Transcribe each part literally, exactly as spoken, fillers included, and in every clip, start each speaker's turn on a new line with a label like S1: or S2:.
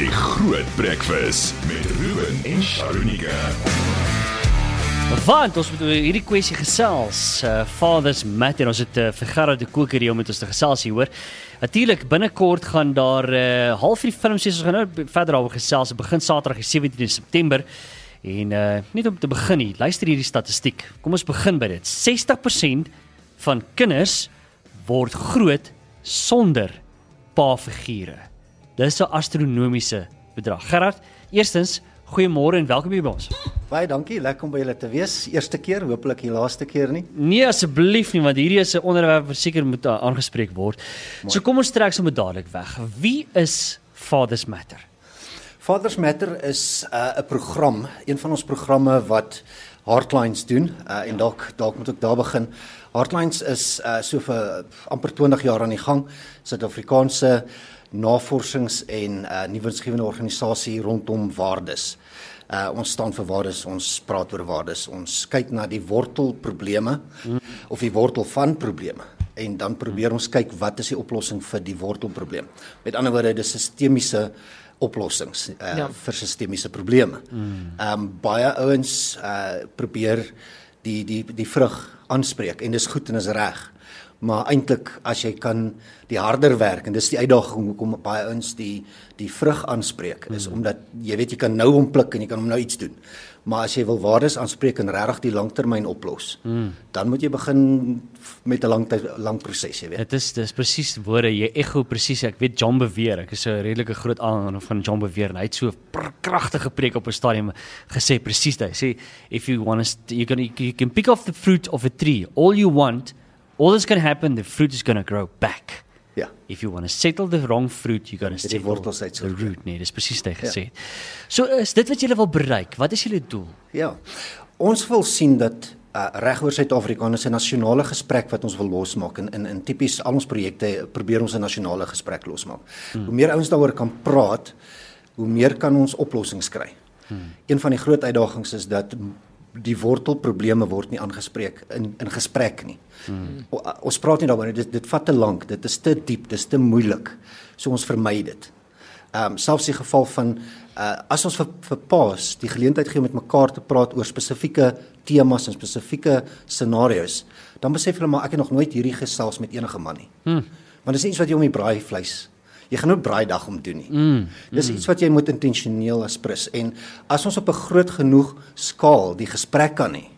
S1: Die Groot Breakfast met Ruben en Sharunika.
S2: Want ons moet hierdie kwessie gesels, uh, Fathers Matter, ons het uh, vir Gerard de Koker hier om met ons te gesels hier hoor. Natuurlik, binnekort gaan daar uh, half die films, ons gaan nou verder over gesels, begin Saterdag die sewentiende September, en uh, net om te begin hier, luister hierdie statistiek, kom ons begin by dit, sestig persent van kinders word groot sonder pa-figure. Dis 'n astronomiese bedrag. Gerard, eerstens, goeiemôre en welkom hier by ons.
S3: Baie dankie, lekker om by julle te wees. Eerste keer, hopelik die laaste keer nie.
S2: Nee, asseblief nie, want hierdie is 'n onderwerp wat seker moet uh, aangespreek word. Mooi. So kom ons trek sommer dadelik weg. Wie is Fathers Matter?
S3: Fathers Matter is 'n uh, program, een van ons programme wat Heartlines doen, uh, en dalk dalk moet ek daar begin. Heartlines is uh, so vir amper twintig jaar aan die gang, Suid-Afrikaanse navorsings- en uh, nuwensgewende organisasie rondom waardes. Uh, ons staan vir waardes, ons praat oor waardes, ons kyk na die wortelprobleme, hmm. of die wortel van probleme, en dan probeer ons kyk wat is die oplossing vir die wortelprobleem. Met ander woorde, dis sistemiese oplossings uh, ja. vir sistemiese probleme. Hmm. Um, baie ouens uh, probeer die, die, die vrug aanspreek, en dis goed en dis reg. Maar eintlik as jy kan die harder werk, en dis die uitdaging hoekom baie ouens die die vrug aanspreek, is mm. omdat jy weet jy kan nou hom pluk en jy kan hom nou iets doen. Maar as jy wil waardes aanspreek en regtig die langtermyn oplos, mm. dan moet jy begin met 'n lang lang proses, jy weet.
S2: Dit is dis presies woorde, jy ego presies. Ek weet John Bevere, ek is 'n redelike groot aanhanger van John Bevere, en hy het so 'n kragtige preek op 'n stadium gesê presies dit. Hy sê if you want to you can you can pick off the fruit of a tree, all you want all that's going to happen, the fruit is going to grow back.
S3: Ja.
S2: If you want to settle the wrong fruit, you're going to settle the root. Nee, dis presies dit gesê. Ja. So is dit wat julle wil bereik? Wat is julle doel?
S3: Ja. Ons wil sien dat uh, reg oor Suid-Afrika 'n nasionale gesprek wat ons wil losmaak, en in in tipies al ons projekte probeer ons 'n nasionale gesprek losmaak. Hmm. Hoe meer ouens daaroor kan praat, hoe meer kan ons oplossings kry. Hmm. Een van die groot uitdagings is dat die wortelprobleme word nie aangespreek in in gesprek nie. Hmm. O, ons praat nie daaroor, dit dit vat te lank, dit is te diep, dit is te moeilik. So ons vermy dit. Ehm um, selfs in geval van uh, as ons vir, vir paas die geleentheid gee om met mekaar te praat oor spesifieke temas en spesifieke scenario's, dan besef hulle maar ek het nog nooit hierdie gesels met enige man nie. Hmm. Want dis nie iets wat jy om die braaivleis Jy gaan nou braaidag om doen nie. Mm, Dis mm. iets wat jy moet intentioneel aspris. En as ons op 'n groot genoeg skaal die gesprek kan hê,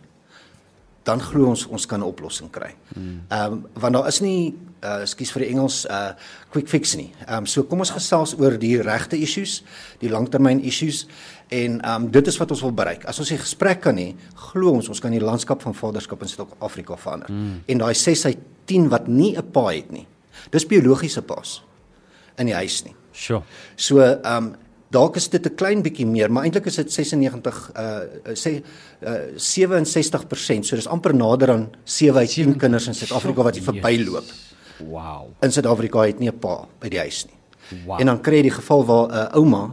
S3: dan glo ons ons kan 'n oplossing kry. Mm. Um, want daar is nie, uh, ekskuus vir die Engels, uh, quick fix nie. Um, so kom ons gesels oor die regte issues, die langtermyn issues, en um, dit is wat ons wil bereik. As ons die gesprek kan hê, glo ons ons kan die landskap van vaderskap in Suid-Afrika verander. Mm. En daai ses uit tien wat nie 'n pa het nie, dis biologiese paas in die huis nie.
S2: Sure.
S3: So, ehm um, dalk is dit 'n klein bietjie meer, maar eintlik is dit sesennegentig uh sê uh, sewe en sestig persent. So dis amper nader aan sewe uit tien kinders in Suid-Afrika wat hier verbyloop.
S2: Wow.
S3: In Suid-Afrika het nie 'n pa by die huis nie.
S2: Wow.
S3: En dan kry jy die geval waar 'n uh, ouma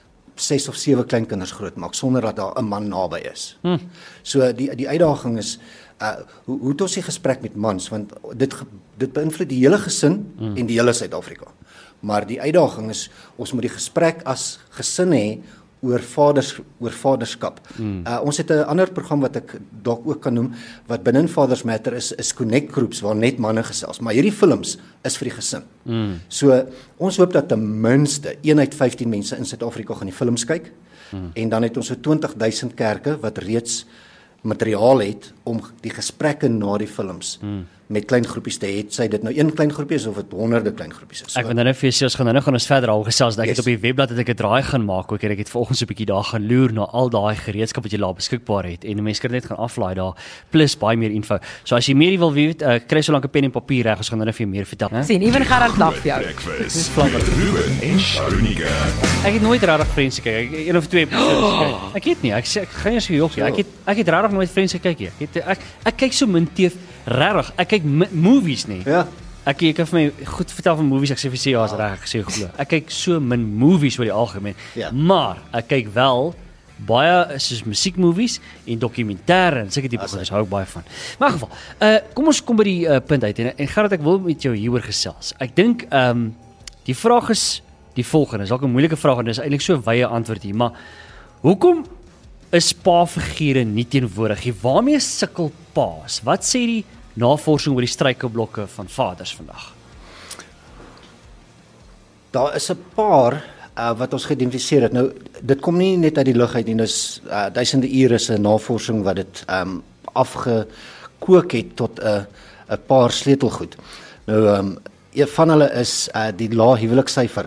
S3: ses of sewe kleinkinders grootmaak sonder dat daar 'n man naby is. Hmm. So die die uitdaging is uh hoe hoe het ons die gesprek met mans, want dit dit beïnvloed die hele gesin hmm. en die hele Suid-Afrika. Maar die uitdaging is, ons moet die gesprek as gesin hê oor vaders oor vaderskap. Mm. Uh, ons het 'n ander program wat ek dalk ook kan noem, wat binne Fathers Matter is, is connect groups waar net manne gesels. Maar hierdie films is vir die gesin. Mm. So ons hoop dat ten minste een uit vyftien mense in Suid-Afrika gaan die films kyk. Mm. En dan het ons so twintig duisend kerke wat reeds materiaal het om die gesprekke na die films mm. met klein groepies te hê, sy dit nou een klein groepie is of dit honderde klein groepies is. So,
S2: ek wil nou net vir jou sê, ons gaan nou gaan ons verder al gesels, dat ek yes. het op die webblad dat ek 'n draai gaan maak ook, en ek het vanoggend so 'n bietjie daar gaan loer na al daai gereedskap wat jy daar beskikbaar het, en mense kan net gaan aflaai daar, plus baie meer info. So as jy meer wil weet, uh, kry so lank 'n pen en papier reg, ons gaan nou net vir jou meer vertel, né?
S4: Sien, ewen Gerard lag vir jou.
S1: Dis Ruben en Sharunika.
S2: Ek het nooit regtig Friends gekyk, ek een of twee episodes gekyk. Ek het nie, ek sê ek gaan eers vir jou sê, ek het ek het regtig nooit Friends gekyk nie. Ek het ek, ek kyk so min T V, regtig. Ek kyk movies nie.
S3: Ja.
S2: Ek jy kan vir my goed vertel van movies, ek sê vir sê ja, is reg, ek sê glo. Ek kyk so min movies oor die algemeen. Ja. Maar ek kyk wel baie soos musiekmovies en dokumentêre en sulke tipe goeders hou ek baie van. Maar in geval, uh, kom ons kom by die uh, punt uit en, en Gerard, ek wil met jou hieroor gesels. Ek dink ehm um, die vraag is die volgende. Dis dalk 'n moeilike vraag en dis eintlik so 'n wye antwoord hier, maar hoekom is pa-figure nie teenwoordig nie? Waarmee sukkel pa's? Wat sê die navorsing oor die struikelblokke van vaders vandag?
S3: Daar is 'n paar uh, wat ons geïdentifiseer het. Nou, dit kom nie net uit die lug uit nie. Dis uh, duisende ure se navorsing wat dit um, afgekook het tot 'n uh, 'n paar sleutelgoed. Nou, um, een van hulle is uh, die lae huweliksyfer.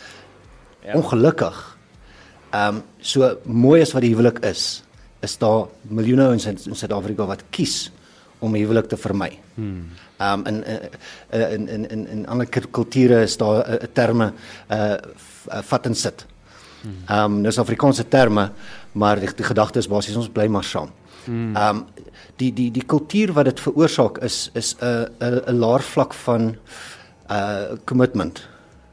S3: Ja. Ongelukkig, um, so mooi as wat die huwelik is, is daar miljoene ouens in, in Suid-Afrika wat kies om 'n huwelik te vermy. Hmm. Um, in, in, in, in, in ander kulture is daar 'n uh, terme uh, vat en sit. Hmm. Um, dis Afrikaanse terme, maar die, die gedagte is basies ons bly maar saam. Hmm. Um, die die die kultuur wat dit veroorsaak is is 'n uh, 'n uh, laer vlak van uh commitment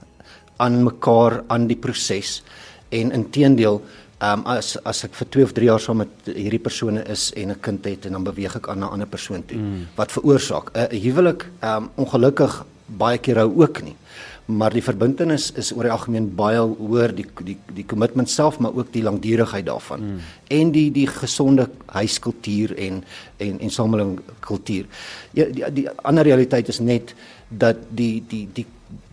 S3: aan mekaar, aan die proses, en inteendeel um, as as ek vir twee of drie jaar saam met hierdie persone is en 'n kind het en dan beweeg ek aan 'n ander persoon toe, mm. wat veroorsaak 'n uh, huwelik um, ongelukkig baie keer hou ook nie, maar die verbintenis is oor die algemeen baie hoër, die die die commitment self, maar ook die langdurigheid daarvan, mm. en die die gesonde huiskultuur en en en samelewingkultuur. Ja, die, die ander realiteit is net dat die die die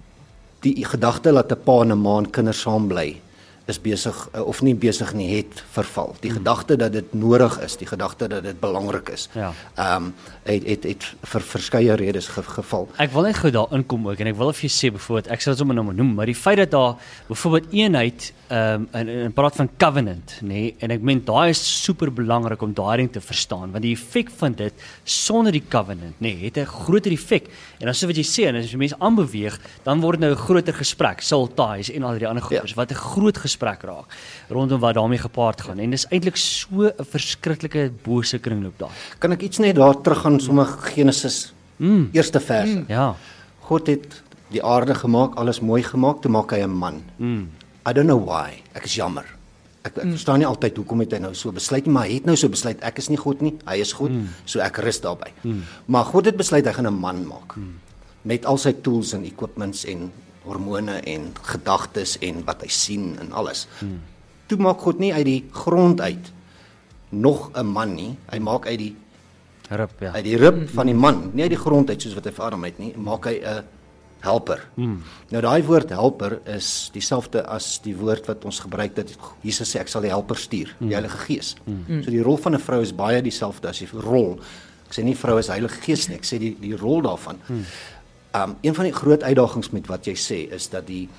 S3: die gedagte dat 'n pa en 'n ma en kinders saam bly is besig of nie besig nie het verval. Die hmm. gedagte dat dit nodig is, die gedagte dat dit belangrik is. Ja. Ehm um, het het het vir verskeie redes ge, geval.
S2: Ek wil net gou daar inkom ook en ek wil vir jou sê byvoorbeeld, ek sal dit sommer nou maar noem, maar die feit dat daar byvoorbeeld eenheid ehm um, en, en praat van covenant, nê, nee, en ek meen daai is super belangrik om daai ding te verstaan, want die effek van dit sonder die covenant, nê, nee, het 'n groter effek. En dan so wat jy sê, en as jy mense aanbeweeg, dan word nou 'n groter gesprek, soul ties en al die ander goeders, ja. wat 'n groot gesprek raak rondom wat daarmee gepaard gaan. En dis eintlik so 'n verskriklike bose kringloop daar.
S3: Kan ek iets net daar terug gaan sommer Genesis mm. eerste verse?
S2: Mm. Ja.
S3: God het die aarde gemaak, alles mooi gemaak, toe maak hy 'n man. Mm. I don't know why. Ek is jammer. Ek, ek mm. verstaan nie altyd hoekom het hy nou so besluit nie, maar hy het nou so besluit, ek is nie God nie, hy is God, mm. so ek rus daarby. Mm. Maar God het besluit hy gaan 'n man maak. Mm. Met al sy tools en equipments en hormone en gedagtes en wat hy sien en alles. Hmm. Toe maak God nie uit die grond uit nog 'n man nie, hy maak uit die
S2: rib, ja.
S3: uit die rib van die man, nie uit die grond uit soos wat hy vir Adam het nie, maak hy 'n helper. Hmm. Nou daai woord helper is dieselfde as die woord wat ons gebruik dat Jesus sê ek sal die helper stuur, hmm. die Heilige Gees. Hmm. So die rol van 'n vrou is baie dieselfde as die rol. Ek sê nie vrou is Heilige Gees nie, ek sê die die rol daarvan. Hmm. Um, een van die groot uitdagings met wat jy sê is dat die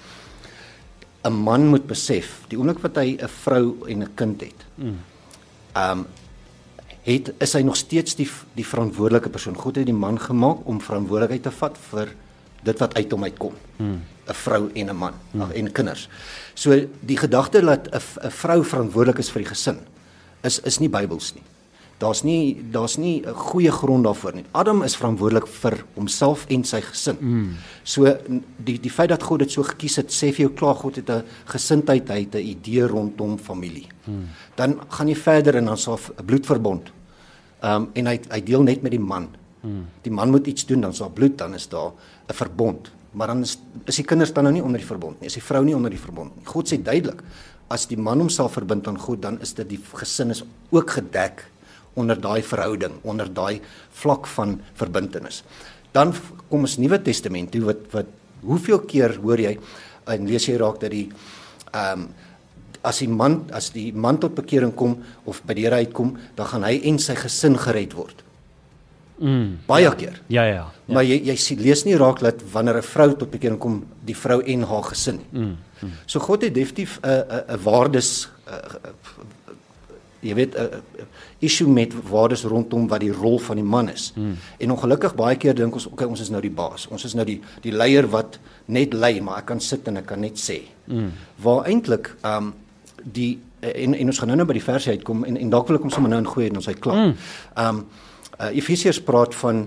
S3: 'n man moet besef, die oomblik wat hy 'n vrou en 'n kind het, mm. um, het is hy nog steeds die die verantwoordelike persoon. God het die man gemaak om verantwoordelikheid te vat vir dit wat uit hom uitkom. 'n mm. vrou en 'n man mm. en kinders. So die gedagte dat 'n 'n vrou verantwoordelik is vir die gesin is is nie Bybels nie. Daar's nie daar's nie 'n goeie grond daarvoor nie. Adam is verantwoordelik vir homself en sy gesin. Mm. So die die feit dat God dit so gekies het, sê vir jou klaar, God het 'n gesindheid, hy het 'n idee rondom familie. Mm. Dan gaan jy verder en dan sal 'n bloedverbond. Um en hy hy deel net met die man. Mm. Die man moet iets doen, dan sal bloed, dan is daar 'n verbond. Maar dan is is die kinders dan nou nie onder die verbond nie. Is die vrou nie onder die verbond nie. God sê duidelik, as die man homself verbind aan God, dan is dit die gesin is ook gedek onder daai verhouding, onder daai vlak van verbintenis. Dan kom ons Nuwe Testament toe, wat wat hoeveel keer hoor jy en lees jy raak dat die ehm um, as die man as die man tot bekering kom of by die Here uitkom, dan gaan hy en sy gesin gered word. Mm, Baie
S2: ja,
S3: keer.
S2: Ja ja. ja.
S3: Maar jy jy sien lees nie raak dat wanneer 'n vrou tot bekering kom, die vrou en haar gesin. Mm, mm. So God het definitief 'n 'n 'n waardes uh, uh, jy weet 'n uh, uh, issue met waardes rondom wat die rol van die man is. Hmm. En ongelukkig baie keer dink ons, okay, ons is nou die baas. Ons is nou die die leier wat net lei, maar ek kan sit en ek kan net sê. Hmm. Waar eintlik um die en en ons gaan nou nou by die versie uitkom en en dalk wil ek hom sommer nou ingooi en ons hy klaar. Hmm. Um uh, Efesiërs praat van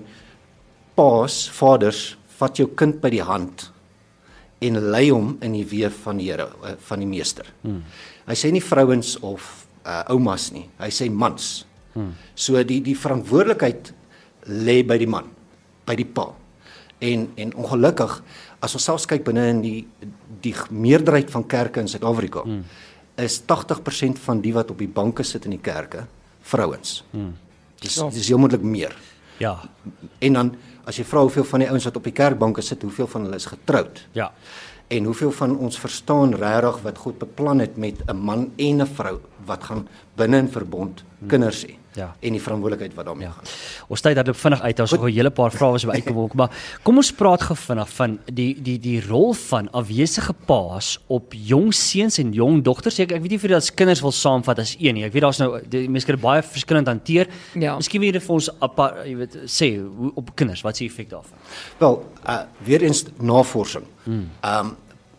S3: paas, vaders, vat jou kind by die hand en lei hom in die weë van die Here, uh, van die meester. Hmm. Hy sê nie vrouens of Uh, oumas nie, hy sê mans. Hmm. So die die verantwoordelikheid lê by die man, by die pa. En en ongelukkig as ons selfs kyk binne in die die meerderheid van kerke in Suid-Afrika, hmm. is tagtig persent van die wat op die banke sit in die kerke vrouens. Hmm. Dis dis heel moontlik meer.
S2: Ja.
S3: En dan as jy vra hoeveel van die ouens wat op die kerkbanke sit, hoeveel van hulle is getroud?
S2: Ja.
S3: En hoeveel van ons verstaan regtig wat God beplan het met 'n man en 'n vrou wat gaan binne in verbond kinders hê.
S2: Ja.
S3: En die verantwoordelikheid wat daarmee
S2: Ja.
S3: gaan.
S2: Ons tyd dat loop vinnig uit. Ons het nog 'n hele paar vrae wat uitkom ook, maar kom ons praat gou vinnig van die die die rol van afwesige paas op jong seuns en jong dogters. Ek ek weet nie of jy dit as kinders wil saamvat as een nie. Ek weet daar's nou die mense kan dit baie verskillend hanteer.
S4: Ja.
S2: Miskien wil jy dit vir ons apart, jy weet, sê hoe op kinders, wat is die effek daarvan?
S3: Wel, uh, weer eens navorsing. Hmm. Um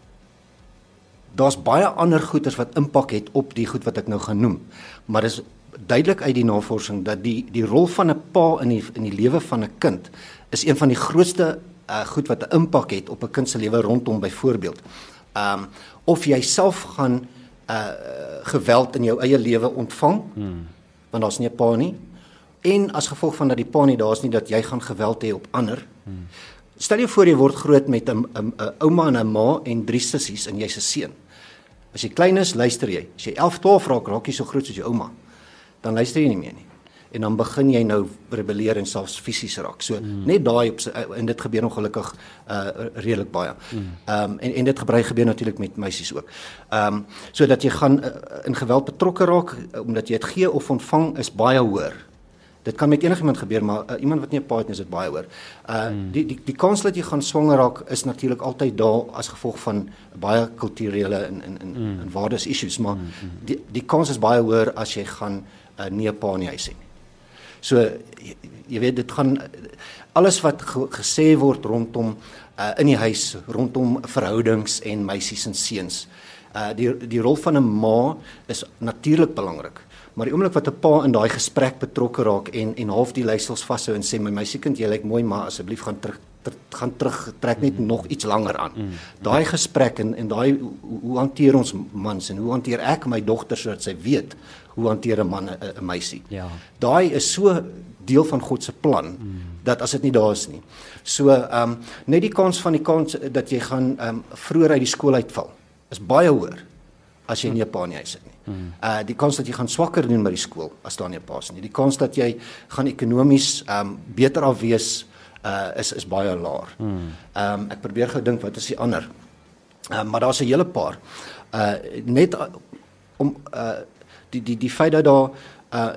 S3: daar's baie ander goeters wat impak het op die goed wat ek nou gaan noem. Maar dis duidelik uit die navorsing dat die die rol van 'n pa in die in die lewe van 'n kind is een van die grootste uh, goed wat 'n impak het op 'n kind se lewe rondom byvoorbeeld. Um of jy self gaan uh geweld in jou eie lewe ontvang, hmm. want daar's nie 'n pa nie. En as gevolg van dat die pa nie daar is nie, dat jy gaan geweld hê op ander. Hmm. Stel jou voor jy word groot met 'n 'n ouma en 'n ma en drie sissies en jy's 'n seun. As jy klein is, luister jy. As jy elf, twaalf raak, raak jy so groot soos jou ouma. Dan luister jy nie meer nie. En dan begin jy nou rebelleer en selfs fisies raak. So mm. net daai op en dit gebeur ongelukkig uh redelik baie. Ehm mm. um, en en dit gebeur gebeur natuurlik met meisies ook. Ehm um, sodat jy gaan uh, in geweld betrokke raak omdat jy dit gee of ontvang is baie hoër. Dit kan met enigiemand gebeur, maar uh, iemand wat nie 'n pa het nie, is dit baie hoor. Uh mm. die die die kans dat jy gaan swanger raak is natuurlik altyd daar as gevolg van baie kulturele en en en, mm. en waardes issues, maar mm. die die kans is baie hoër as jy gaan uh, nie 'n pa in die huis hê nie. So jy, jy weet dit gaan alles wat ge, gesê word rondom uh, in die huis, rondom verhoudings en meisies en seuns. Uh die die rol van 'n ma is natuurlik belangrik. Maar die oomblik wat 'n pa in daai gesprek betrokke raak en en half die leiersels vashou en sê my meisiekind jy lyk mooi maar asseblief gaan terug ter, gaan terug trek net mm. nog iets langer aan. Mm. Daai gesprek en en daai hoe, hoe hanteer ons mans en hoe hanteer ek my dogter sodat sy weet hoe hanteer 'n man 'n meisie. Ja. Daai is so deel van God se plan mm. dat as dit nie daar is nie. So ehm um, net die kans van die kans dat jy gaan ehm um, vroeër uit die skool uitval is baie hoër as jy nie 'n pa in die huis het nie. Hmm. Uh die kans dat jy gaan swakker doen by die skool as daar nie 'n pa is nie. Die kans dat jy gaan ekonomies um beter af wees uh is is baie laer. Hmm. Um ek probeer gou dink wat is die ander. Uh, maar daar's 'n hele paar. Uh net uh, om uh die die die feit dat daar uh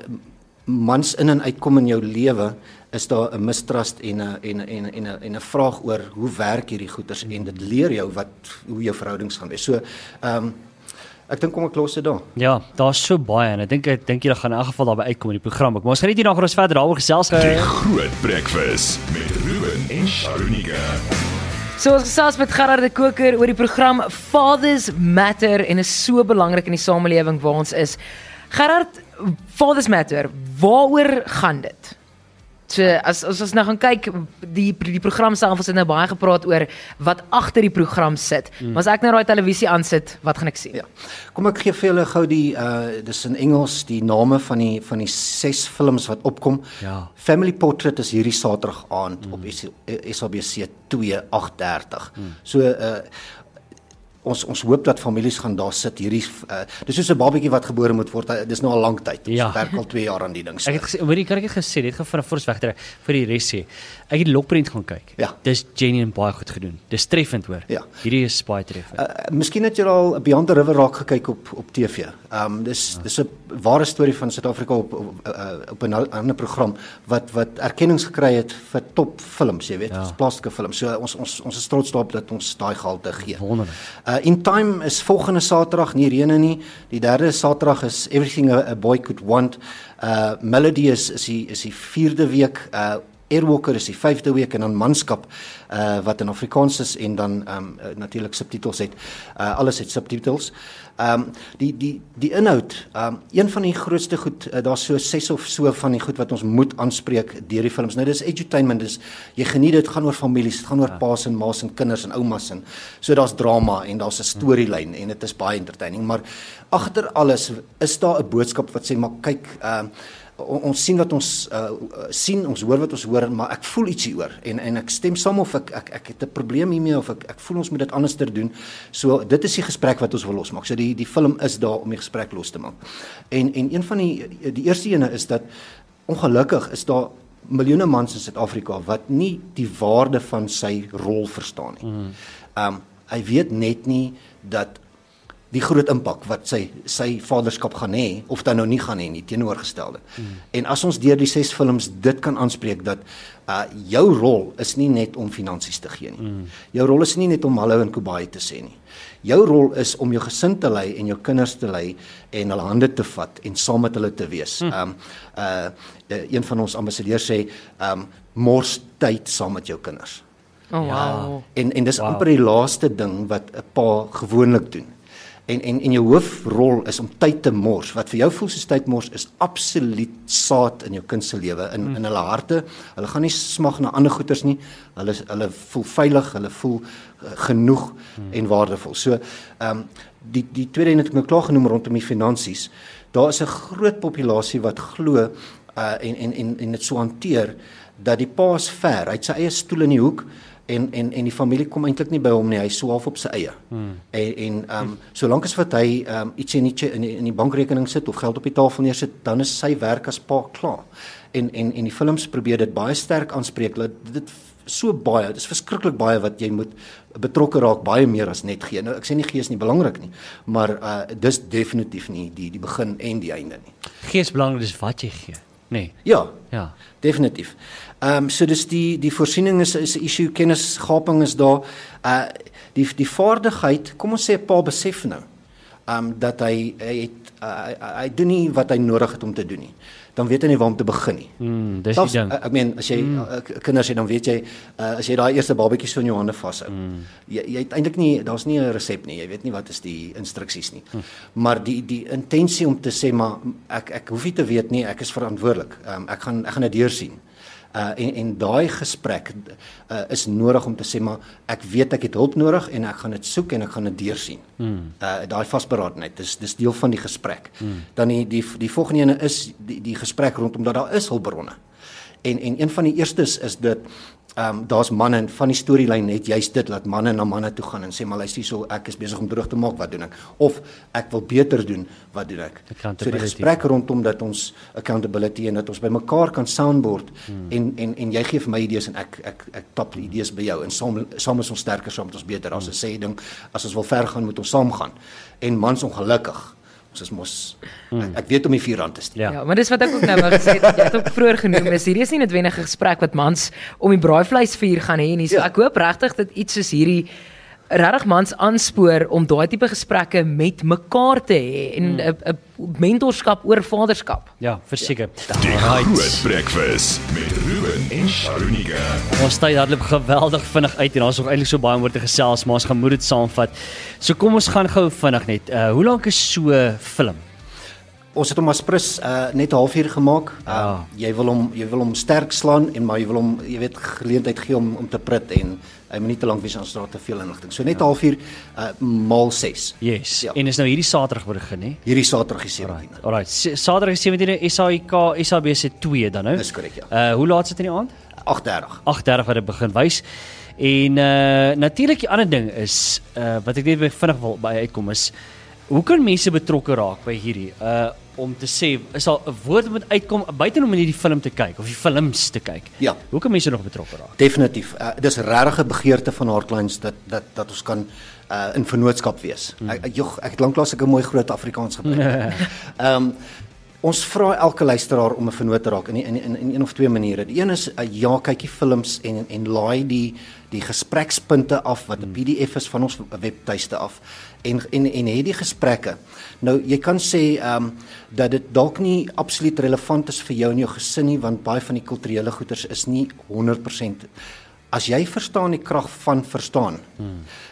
S3: mans in en uitkom in jou lewe is daar 'n mistrust en 'n en 'n en 'n en 'n en 'n vraag oor hoe werk hierdie goeters en dit leer jou wat hoe jou verhoudings gaan wees. So um ek dink kom ek los dit daar.
S2: Ja, daar's so baie en ek dink ek dink jy gaan in elk geval daarby uitkom in die program. Maar ons gaan net hier nog ons verder daaroor gesels.
S1: Die Groot Breakfast met Ruben en Sharunika.
S4: So ons gesels met Gerard de Koker oor die program Fathers Matter en is so belangrik in die samelewing waar ons is. Gerard, Fathers Matter, waaroor gaan dit? So as as ons nou gaan kyk die die program self, ons het nou baie gepraat oor wat agter die program sit. Mm. Maar as ek nou daai televisie aansit, wat gaan ek sien?
S3: Ja. Kom ek gee vir julle gou die uh dis in Engels die name van die van die ses films wat opkom.
S2: Ja.
S3: Family Portrait is hierdie Saterdag aand mm. op S A B C twee agt dertig. Mm. So uh ons ons hoop dat families gaan daar sit hierdie uh, dis soos 'n babatjie wat gebore moet word. Uh, dis nou al lank tyd. Ons
S2: ja.
S3: werk al twee jaar aan die ding. So.
S2: Ek het gesê, hoorie, kan ek het gesê, dit gaan van voor ons wegtrek vir die res sê. Ek het Lokprent gaan kyk.
S3: Ja.
S2: Dis genuine baie goed gedoen. Dis treffend hoor.
S3: Ja.
S2: Hierdie is baie treffend.
S3: Uh, miskien het jy al Beyond the River raak gekyk op op T V. Ehm um, dis ja. dis 'n ware storie van Suid-Afrika op op, uh, op 'n ander program wat wat erkennings gekry het vir top films, jy weet, ja. plaaslike films. So ons ons ons is trots daarop dat ons daai gehalte gee.
S2: Wonderlik.
S3: Uh, In Time is volgende Saterdag, nie reëne nie. Die derde Saterdag is Everything a, a Boy Could Want. Uh Melody is is die is die vierde week. Uh Airwalker is die vyfde week en dan Manskap uh wat in Afrikaans is en dan um uh, natuurlik subtitels het. Uh alles het subtitels. Um die die die inhoud, um een van die grootste goed, uh, daar's so ses of so van die goed wat ons moet aanspreek deur die films. Nou dis edutainment, dis jy geniet dit, gaan oor families, dit gaan oor ja. pa's en ma's en kinders en oumas en so daar's drama en daar's 'n storielyn en dit is baie entertaining, maar agter alles is daar 'n boodskap wat sê maar kyk, um ons sien wat ons uh, sien, ons hoor wat ons hoor, maar ek voel ietsie oor en en ek stem saam of ek ek ek het 'n probleem hiermee of ek ek voel ons moet dit anders doen. So dit is die gesprek wat ons wil losmaak. So die die film is daar om die gesprek los te maak. En en een van die die eerste ene is dat ongelukkig is daar miljoene mans in Suid-Afrika wat nie die waarde van sy rol verstaan nie. Mm. Um hy weet net nie dat die groot impak wat sy sy vaderskap gaan hê of dan nou nie gaan hê nie, teenoorgestelde. Mm. En as ons deur die ses films dit kan aanspreek dat uh jou rol is nie net om finansies te gee nie. Mm. Jou rol is nie net om hallo en kubai te sê nie. Jou rol is om jou gesin te lei en jou kinders te lei en hulle hande te vat en saam met hulle te wees. Mm. Um uh een van ons ambassadeurs sê um mors tyd saam met jou kinders.
S4: Oh wow.
S3: En en dis
S2: wow.
S3: amper die laaste ding wat 'n pa gewoonlik doen. En en en jou hoofrol is om tyd te mors. Wat vir jou voel soos tyd mors is absoluut saad in jou kind se lewe, in mm. in hulle harte. Hulle gaan nie smag na ander goeders nie. Hulle hulle voel veilig, hulle voel uh, genoeg mm. en waardevol. So, ehm um, die die tweede een het ek nou klaar genoem rondom die finansies. Daar is 'n groot populasie wat glo uh, en en en en dit so hanteer dat die pa is ver. Hy het sy eie stoel in die hoek. En en en die familie kom eintlik nie by hom nie. Hy is so half op sy eie. Hmm. En en ehm um, solank as wat hy ehm um, ietsie ietsie in die, in die bankrekening sit of geld op die tafel neersit, dan is sy werk as pa klaar. En en en die films probeer dit baie sterk aanspreek. Dat dit so baie, dit is verskriklik baie wat jy moet betrokke raak, baie meer as net gee. Nou ek sê nie gee is nie belangrik nie, maar uh dis definitief nie die die begin en die einde nie.
S2: Gee is belangrik, dis wat jy gee. Nee.
S3: Ja.
S2: Ja.
S3: Definitief. Ehm um, so dis die die voorsiening is is 'n issue, kennisgaping is daar. Uh die die vaardigheid, kom ons sê 'n pa besef nou, ehm um, dat hy hy het uh, hy, hy doen nie wat hy nodig het om te doen nie. Dan weet hy nie waar om te begin nie.
S2: Mm, dis
S3: Selfs,
S2: die ding.
S3: Uh, ek meen as jy mm. uh, kinders het, dan weet jy uh, as jy daai eerste babatjie so in jou hande vashou. Mm. Jy jy het eintlik nie, daar's nie 'n resep nie. Jy weet nie wat is die instruksies nie. Mm. Maar die die intensie om te sê maar ek ek hoef nie te weet nie, ek is verantwoordelik. Um, ek gaan ek gaan dit deursien. Uh, en en daai gesprek uh, is nodig om te sê maar ek weet ek het hulp nodig en ek gaan dit soek en ek gaan dit deursien. Mm. Uh, daai vasberadenheid, dis dis deel van die gesprek. Mm. Dan die die die volgende ene is die die gesprek rondom dat daar is hulpbronne. En en een van die eerstes is dit ehm um, daar's manne en van die storielyn net juist dit laat manne na manne toe gaan en sê maar luister so ek is besig om droog te maak, wat doen ek? Of ek wil beter doen, wat doen ek? So die gesprek rondom dat ons accountability en dat ons by mekaar kan soundboard hmm. en en en jy gee vir my idees en ek ek ek tap die idees by jou en saam saam is ons sterker, saam is ons beter. As 'n sê ding, as ons wil ver gaan moet ons saam gaan. En mans ongelukkig ons is mos mm. ek, ek weet om die vier rand te steek.
S4: Ja. ja, maar dis wat ek ook nou wou gesê het. Jy het ook vroeër genoem is hierdie is nie noodwendig 'n gesprek wat mans om die braaivleisvuur gaan hê nie. So ja. Ek hoop regtig dat iets soos hierdie regtig mans aanspoor om daai tipe gesprekke met mekaar te hê en 'n mm. mentorskap oor vaderskap.
S2: Ja, verseker.
S1: Ja. Die Groot Breakfast met Ruben en Sharunika.
S2: Ons tyd hardloop geweldig vinnig uit en daar's nog eintlik so baie om oor te gesels, maar ons gaan moet dit saamvat. So kom ons gaan gou vinnig net. Uh hoe lank is so 'n film?
S3: Ons het hom as prins uh, net 'n halfuur gemaak. Uh,
S2: ja.
S3: Jy wil hom jy wil hom sterk slaan en maar jy wil hom jy weet geleentheid gee om om te prit en hy moet nie te lank wees as daar te veel inligting. So net 'n ja. halfuur uh, maal ses.
S2: Yes. Ja. En is nou hierdie Saterdag begin, hè?
S3: Hierdie Saterdag die sewentiende.
S2: Alright. Saterdag die sewentiende S A I K S A B C twee dan nou.
S3: Dis korrek, ja.
S2: Uh hoe laat is dit in die aand?
S3: agt dertig.
S2: agt dertig wat dit begin wys. En uh natuurlik die ander ding is uh wat ek net vinnig wil by uitkom is hoe kan mense betrokke raak by hierdie uh om te sê is al 'n woord moet uitkom buite om in hierdie film te kyk of die films te kyk.
S3: Ja.
S2: Hoe kan mense nog betrokke raak?
S3: Definitief. Uh, dis regtig 'n begeerte van Heartlands dat dat dat ons kan uh in vennootskap wees. Hmm. Ek jog, ek het lanklaas 'n mooi groot Afrikaans gebruik. Ehm um, ons vra elke luisteraar om 'n vennoot te raak in in in, in een of twee maniere. Die een is uh, ja, kyk die films en en laai die die gesprekspunte af wat 'n P D F is van ons webtuiste af en en en hê die gesprekke. Nou jy kan sê ehm um, dat dit dalk nie absoluut relevant is vir jou en jou gesin nie, want baie van die kulturele goeders is nie honderd persent. As jy verstaan die krag van verstaan, hmm.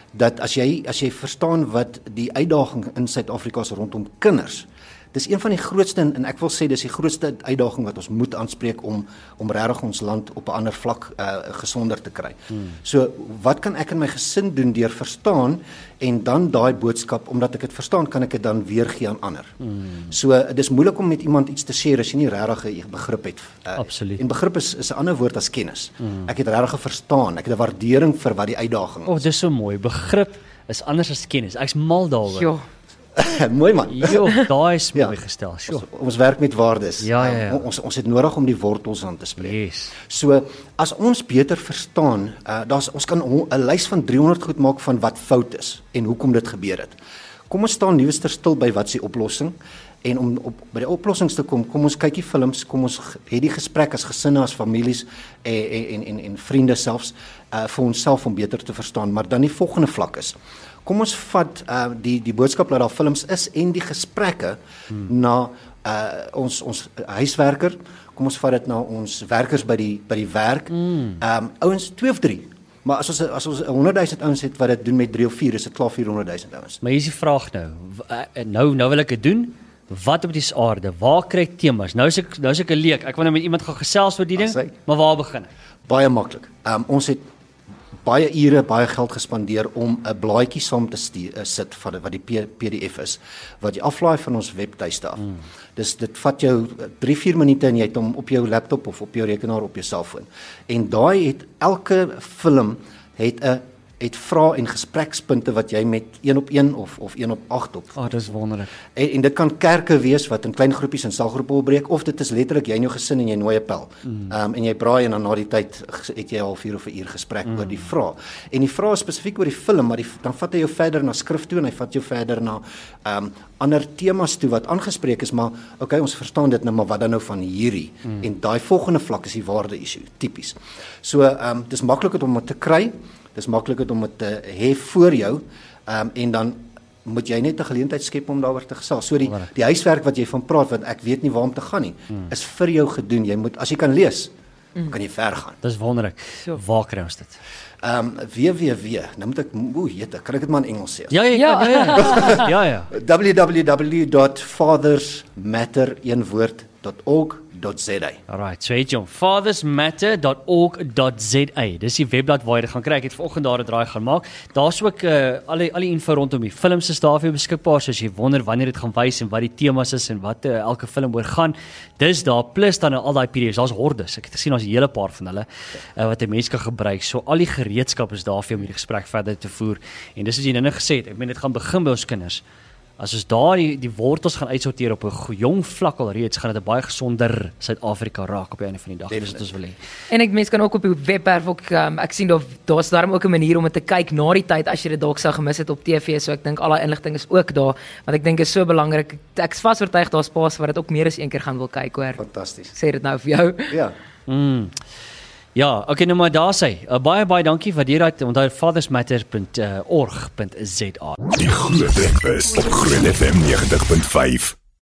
S3: dat as jy as jy verstaan wat die uitdaging in Suid-Afrika is rondom kinders. Dis een van die grootste en ek wil sê dis die grootste uitdaging wat ons moet aanspreek om om regtig ons land op 'n ander vlak uh, gesonder te kry. Hmm. So wat kan ek in my gesin doen deur verstaan en dan daai boodskap omdat ek dit verstaan kan ek dit dan weergee aan ander. Hmm. So dis moeilik om met iemand iets te share as jy nie regtig 'n begrip het. Uh,
S2: Absoluut.
S3: En begrip is is 'n ander woord as kennis. Hmm. Ek het regtig verstaan, ek het 'n waardering vir wat die uitdaging is.
S2: O, oh, dis so mooi. Begrip is anders as kennis. Ek's mal daaroor.
S4: Jo.
S3: Mooi man.
S2: Jo, daai is mooi
S3: Ja.
S2: gestel. Sjoe.
S3: Ons, ons werk met waardes.
S2: Ja, ja, ja.
S3: Um, ons ons het nodig om die wortels aan te spreek.
S2: Yes.
S3: So as ons beter verstaan, uh, daar's ons kan 'n lys van driehonderd goed maak van wat fout is en hoekom dit gebeur het. Kom ons staan nuuster stil by wat se oplossing en om op by die oplossings te kom, kom ons kyk die films, kom ons het die gesprek as gesinne, as families en en en en vriende selfs uh, vir onsself om beter te verstaan, maar dan die volgende vlak is kom ons vat uh, die die boodskap wat daar films is en die gesprekke hmm. na uh, ons ons huiswerker, kom ons vat dit na ons werkers by die by die werk. Hmm. Um ouens twee of drie. Maar as ons as ons honderd duisend ouens het wat dit doen met drie of vier, is dit klaar vierhonderd duisend ouens.
S2: Maar hier is die vraag nou. Nou nou wil ek dit doen. Wat op die aarde? Waar kry ek temas? Nou is ek nou is ek 'n leek. Ek wil nou met iemand gaan gesels oor die ding, maar waar begin ek?
S3: Baie maklik. Um ons het baie ure, baie geld gespandeer om 'n blaadjie saam te stuur, uh, sit van wat die P D F is, wat jy aflaai van ons webtuiste af. Mm. Dis dit vat jou drie vier minute en jy het hom op jou laptop of op jou rekenaar op jou selfoon. En daai het elke film het 'n het vrae en gesprekspunte wat jy met een op een of of een op agt op.
S2: Ah, oh, dis wonderlik.
S3: En, en dit kan kerke wees wat in klein groepies en selgroepe opbreek of dit is letterlik jy en jou gesin en jy nooi 'n pel. Mm. Um, en jy braai en dan na die tyd het jy al halfuur of 'n uur gesprek mm. oor die vrae. En die vrae is spesifiek oor die film, maar die, dan vat hy jou verder na skrif toe en hy vat jou verder na um, ander temas toe wat aangespreek is, maar okay, ons verstaan dit nou, maar wat dan nou van hierdie? Mm. En daai volgende vlak is die waarde issue, tipies. So um, dis maklik om dit te kry. Dis maklik om dit te hê voor jou, um, en dan moet jy net 'n geleentheid skep om daaroor te gesels. So die, die huiswerk wat jy van praat, want ek weet nie waar om te gaan nie, hmm. is vir jou gedoen. Jy moet, as jy kan lees, hmm. kan jy ver gaan.
S2: Dis wonderlik. So. Waar kry ons dit?
S3: Um, www, nou moet ek, oeh, jette, kan ek dit maar in Engels sê?
S2: Ja, ja, ja. ja, ja. ja, ja.
S3: w w w dot fathers matter een woord dot org dot z a.
S2: Alright, so het jy hom, fathers matter dot org dot z a. Dis die webblad waar jy dit gaan kry. Ek het vanoggend daar 'n draai gaan maak. Daar's ook uh, al die al die info rondom die films is daar vir jou beskikbaar, so as jy wonder wanneer dit gaan wys en wat die temas is en wat uh, elke film oor gaan. Dis daar plus dan al daai P D F's. Daar's hordes. Ek het gesien daar's 'n hele paar van hulle uh, wat 'n mens kan gebruik. So al die gereedskap is daar vir jou om hierdie gesprek verder te voer. En dis wat jy nou gesê het. Ek meen dit gaan begin by ons kinders. As ons daar die, die wortels gaan uitsorteer op 'n jong vlak alreeds, gaan dit 'n baie gesonder Suid-Afrika raak op die einde van die dag. Dis wat ons wil hê.
S4: En ek mense kan ook op die webwerf ook um, ek sien daar daar's daarom ook 'n manier om dit te kyk na die tyd as jy dit dalk sou gemis het op T V, so ek dink al daai inligting is ook daar, want ek dink is so belangrik. Ek's vas oortuig daar's paas wat dit ook meer as een keer gaan wil kyk hoor.
S3: Fantasties.
S4: Sê dit nou vir jou.
S3: Ja.
S2: Mm. Ja, okay, nou maar daar sê. Uh, baie baie dankie vir dit uit. Onthou fathers matter dot org dot z a.
S1: Die Groot Breakfast op Groot F M ninety point five.